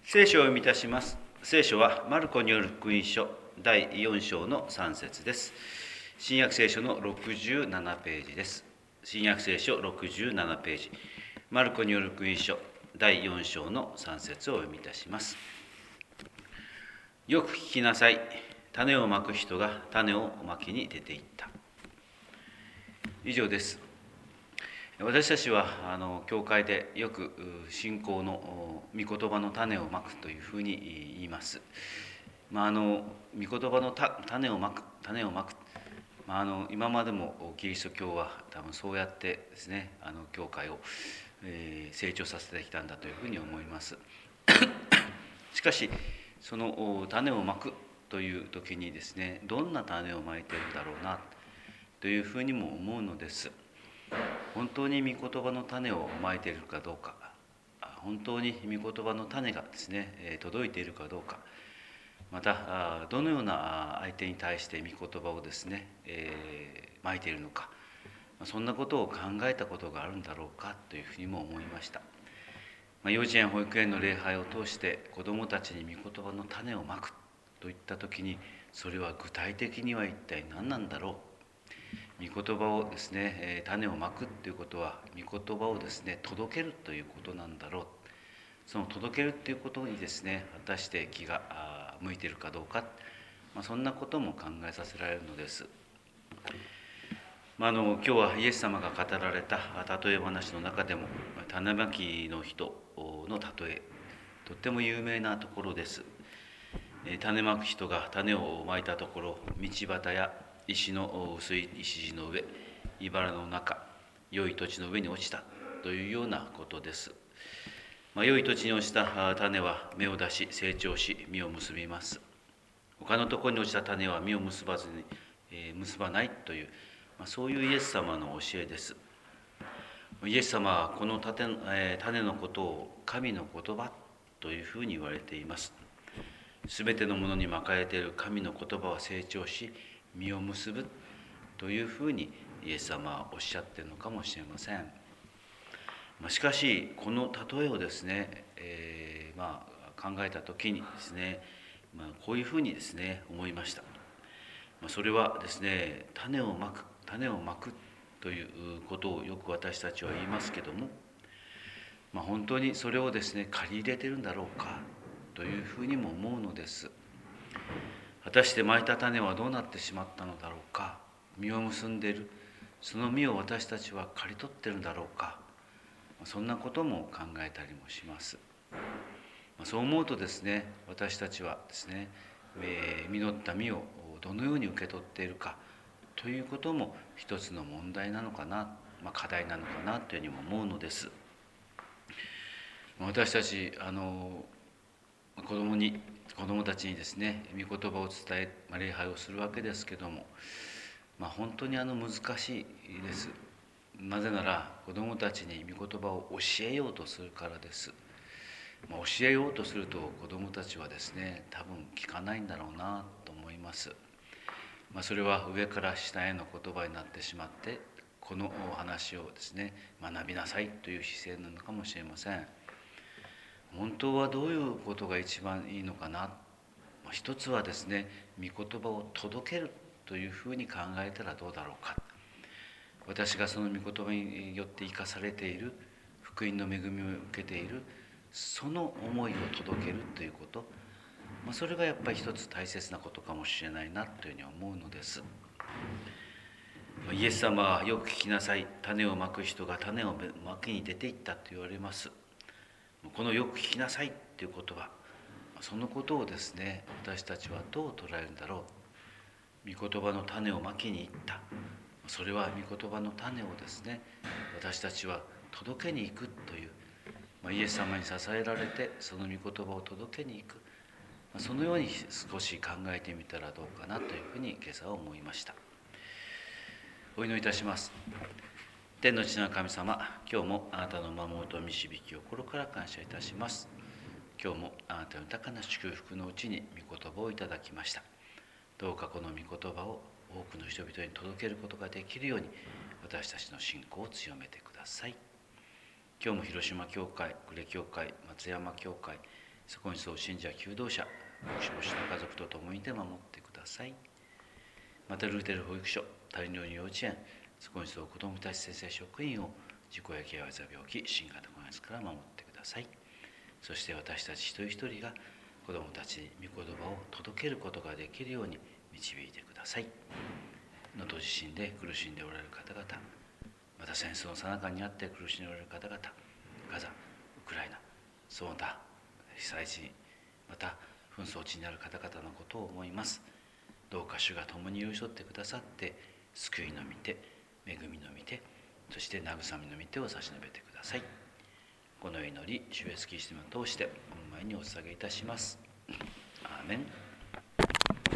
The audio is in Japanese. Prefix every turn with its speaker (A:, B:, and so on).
A: 聖書を読み出します。聖書はマルコによる福音書第4章の3節です。新約聖書の67ページです。新約聖書67ページ、マルコによる福音書第4章の3節を読み出します。よく聞きなさい。種をまく人が種をまきに出ていった。以上です。私たちは教会でよく信仰の御言葉の種をまくというふうに言います。御言葉の種をまく、今までもキリスト教は多分そうやってですね、教会を成長させてきたんだというふうに思います。しかしその種をまくという時にですね、どんな種をまいているんだろうなというふうにも思うのです。本当に御言葉の種をまいているかどうか、本当に御言葉の種がですね届いているかどうか、またどのような相手に対して御言葉をですねまいているのか、そんなことを考えたことがあるんだろうかというふうにも思いました。幼稚園保育園の礼拝を通して子どもたちに御言葉の種をまくといった時に、それは具体的には一体何なんだろう。御言葉をですね種をまくということは御言葉をですね届けるということなんだろう。その届けるということにですね果たして気が向いているかどうか、そんなことも考えさせられるのです。今日はイエス様が語られた例え話の中でも種まきの人の例え、とっても有名なところです。種まく人が種をまいたところ、道端や石の薄い石地の上、茨の中、良い土地の上に落ちたというようなことです。良い土地に落ちた種は芽を出し成長し実を結びます。他のところに落ちた種は実を結ばずに、結ばないという、そういうイエス様の教えです。イエス様はこの種のことを神の言葉というふうに言われています。すべてのものにまかれている神の言葉は成長し実を結ぶというふうにイエス様はおっしゃっているのかもしれません。しかしこの例えをですね、考えた時にですね、こういうふうにですね思いました。それはですね、種をまくということをよく私たちは言いますけども、本当にそれをですね借り入れてるんだろうかというふうにも思うのです。果たしてまいた種はどうなってしまったのだろうか。実を結んでいる、その実を私たちは刈り取ってるんだろうか。そんなことも考えたりもします。そう思うとですね、私たちはですね、実った実をどのように受け取っているかということも一つの問題なのかな、課題なのかなというふうにも思うのです。私たち子供たちにですね御言葉を伝え、礼拝をするわけですけども、本当に難しいです。なぜなら子供たちに御言葉を教えようとするからです。教えようとすると子供たちはですね多分聞かないんだろうなと思います。それは上から下への言葉になってしまって、このお話をですね学びなさいという姿勢なのかもしれません。本当はどういうことが一番いいのかな。一つはですね、御言葉を届けるというふうに考えたらどうだろうか。私がその御言葉によって生かされている、福音の恵みを受けている、その思いを届けるということ、それがやっぱり一つ大切なことかもしれないなというふうに思うのです。イエス様はよく聞きなさい。種をまく人が種をまきに出ていったと言われます。このよく聞きなさいという言葉、そのことをですね私たちはどう捉えるんだろう。御言葉の種をまきに行った、それは御言葉の種をですね私たちは届けに行くという、イエス様に支えられてその御言葉を届けに行く、そのように少し考えてみたらどうかなというふうに今朝は思いました。お祈りいたします。天の父なる神様、今日もあなたの守りと導きを心から感謝いたします。今日もあなたの豊かな祝福のうちに御言葉をいただきました。どうかこの御言葉を多くの人々に届けることができるように私たちの信仰を強めてください。今日も広島教会、呉教会、松山教会、 そこにそう信者求道者牧師牧師の家族と共にいて守ってください。またルーテル保育所、タリノニ幼稚園、そこにそう子どもたち先生職員を事故や怪我病気、新型コロナから守ってください。そして私たち一人一人が子どもたちに御言葉を届けることができるように導いてください。能登地震で苦しんでおられる方々、また戦争の最中にあって苦しんでおられる方々、ガザ、ウクライナ、その他被災地、また紛争地にある方々のことを思います。どうか主が共に寄り添ってくださって、救いの御手、恵みの御手、そして慰めの御手を差し伸べてください。この祈り、主イエスキリストを通してお前にお捧げいたします。アーメン。